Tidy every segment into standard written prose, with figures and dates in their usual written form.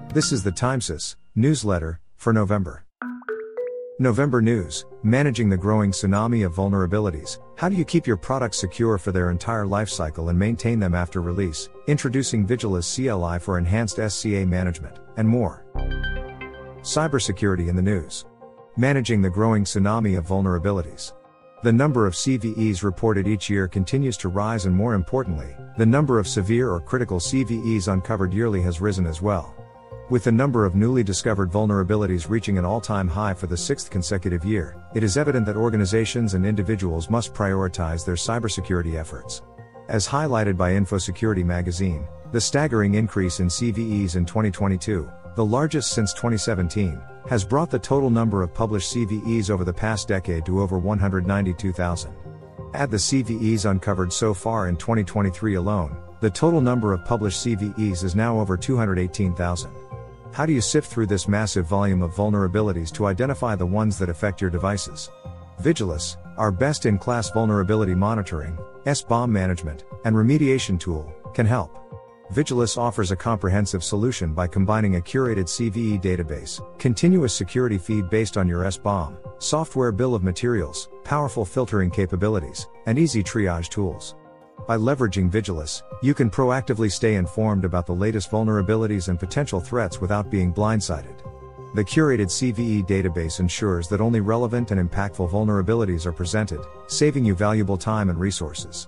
This is the Timesys newsletter for November. November news: managing the growing tsunami of vulnerabilities. How do you keep your products secure for their entire lifecycle and maintain them after release? Introducing Vigilus CLI for enhanced SCA management, and more. Cybersecurity in the news. Managing the growing tsunami of vulnerabilities. The number of CVEs reported each year continues to rise, and more importantly, the number of severe or critical CVEs uncovered yearly has risen as well. With the number of newly discovered vulnerabilities reaching an all-time high for the 6th consecutive year, it is evident that organizations and individuals must prioritize their cybersecurity efforts. As highlighted by InfoSecurity magazine, the staggering increase in CVEs in 2022, the largest since 2017, has brought the total number of published CVEs over the past decade to over 192,000. Add the CVEs uncovered so far in 2023 alone, the total number of published CVEs is now over 218,000. How do you sift through this massive volume of vulnerabilities to identify the ones that affect your devices? Vigilus, our best-in-class vulnerability monitoring, SBOM management, and remediation tool, can help. Vigilus offers a comprehensive solution by combining a curated CVE database, continuous security feed based on your SBOM, software bill of materials, powerful filtering capabilities, and easy triage tools. By leveraging Vigilus, you can proactively stay informed about the latest vulnerabilities and potential threats without being blindsided. The curated CVE database ensures that only relevant and impactful vulnerabilities are presented, saving you valuable time and resources.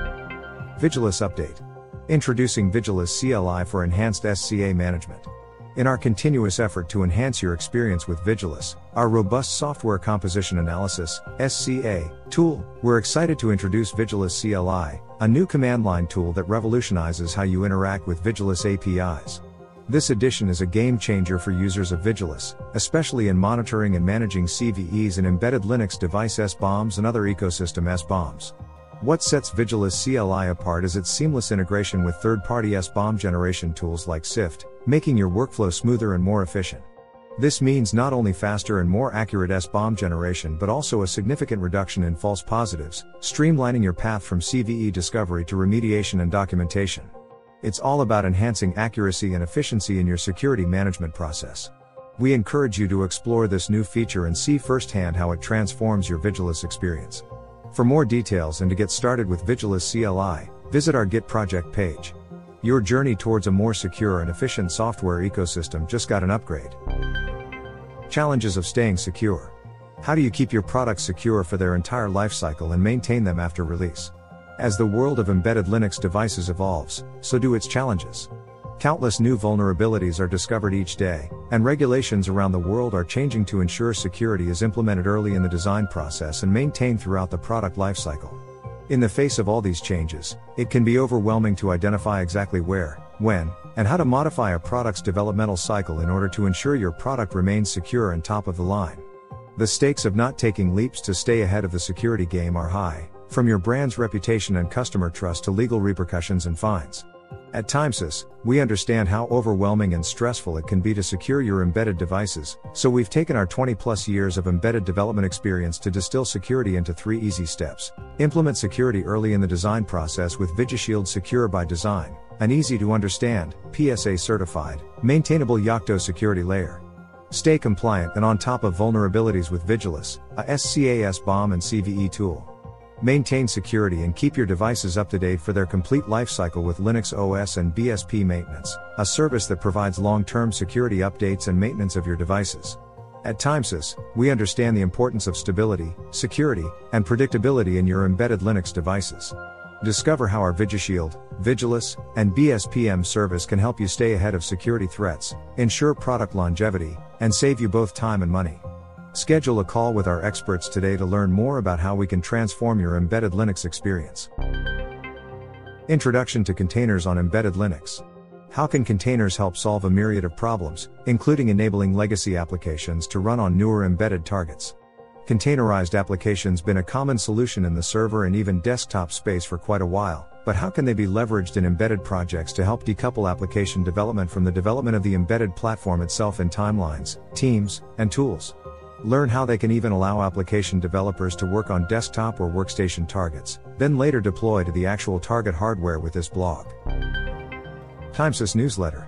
Vigilus update. Introducing Vigilus CLI for enhanced SCA management. In our continuous effort to enhance your experience with Vigilus, our robust software composition analysis (SCA) tool, we're excited to introduce Vigilus CLI, a new command line tool that revolutionizes how you interact with Vigilus APIs. This addition is a game changer for users of Vigilus, especially in monitoring and managing CVEs and embedded Linux device SBOMs and other ecosystem SBOMs. What sets Vigilus CLI apart is its seamless integration with third-party SBOM generation tools like SIFT, making your workflow smoother and more efficient. This means not only faster and more accurate SBOM generation but also a significant reduction in false positives, streamlining your path from CVE discovery to remediation and documentation. It's all about enhancing accuracy and efficiency in your security management process. We encourage you to explore this new feature and see firsthand how it transforms your Vigilus experience. For more details and to get started with Vigilus CLI, visit our Git project page. Your journey towards a more secure and efficient software ecosystem just got an upgrade. Challenges of staying secure. How do you keep your products secure for their entire lifecycle and maintain them after release? As the world of embedded Linux devices evolves, so do its challenges. Countless new vulnerabilities are discovered each day, and regulations around the world are changing to ensure security is implemented early in the design process and maintained throughout the product lifecycle. In the face of all these changes, it can be overwhelming to identify exactly where, when, and how to modify a product's developmental cycle in order to ensure your product remains secure and top of the line. The stakes of not taking leaps to stay ahead of the security game are high, from your brand's reputation and customer trust to legal repercussions and fines. At Timesys, we understand how overwhelming and stressful it can be to secure your embedded devices, so we've taken our 20+ years of embedded development experience to distill security into 3 easy steps. Implement security early in the design process with VigiShield Secure by Design, an easy-to-understand, PSA-certified, maintainable Yocto security layer. Stay compliant and on top of vulnerabilities with Vigilus, a SCA SBOM and CVE tool. Maintain security and keep your devices up to date for their complete lifecycle with Linux OS and BSP maintenance, a service that provides long-term security updates and maintenance of your devices. At Timesys, we understand the importance of stability, security, and predictability in your embedded Linux devices. Discover how our VigiShield, Vigilus, and BSPM service can help you stay ahead of security threats, ensure product longevity, and save you both time and money. Schedule a call with our experts today to learn more about how we can transform your embedded Linux experience. Introduction to containers on embedded Linux. How can containers help solve a myriad of problems, including enabling legacy applications to run on newer embedded targets? Containerized applications been a common solution in the server and even desktop space for quite a while, but how can they be leveraged in embedded projects to help decouple application development from the development of the embedded platform itself in timelines, teams, and tools? Learn how they can even allow application developers to work on desktop or workstation targets, then later deploy to the actual target hardware with this blog. Timesys newsletter.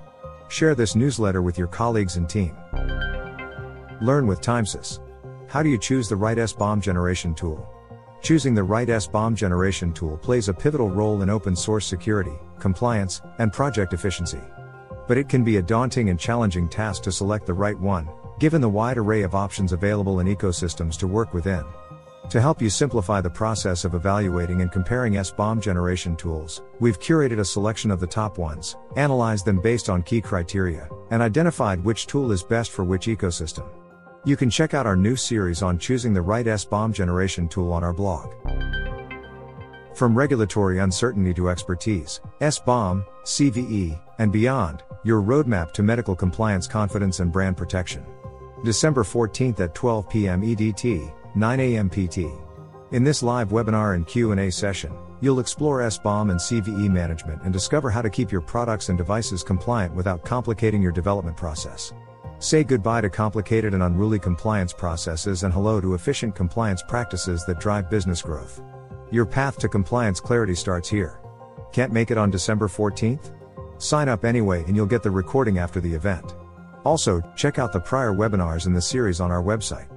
Share this newsletter with your colleagues and team. Learn with Timesys. How do you choose the right SBOM generation tool? Choosing the right SBOM generation tool plays a pivotal role in open source security, compliance, and project efficiency. But it can be a daunting and challenging task to select the right one, given the wide array of options available in ecosystems to work within. To help you simplify the process of evaluating and comparing SBOM generation tools, we've curated a selection of the top ones, analyzed them based on key criteria, and identified which tool is best for which ecosystem. You can check out our new series on choosing the right SBOM generation tool on our blog. From regulatory uncertainty to expertise, SBOM, CVE, and beyond, your roadmap to medical compliance confidence and brand protection. December 14th at 12 p.m. EDT, 9 a.m. PT. In this live webinar and Q&A session, you'll explore SBOM and CVE management and discover how to keep your products and devices compliant without complicating your development process. Say goodbye to complicated and unruly compliance processes and hello to efficient compliance practices that drive business growth. Your path to compliance clarity starts here. Can't make it on December 14th? Sign up anyway and you'll get the recording after the event. Also, check out the prior webinars in the series on our website.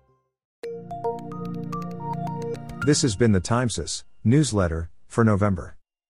This has been the Timesys newsletter for November.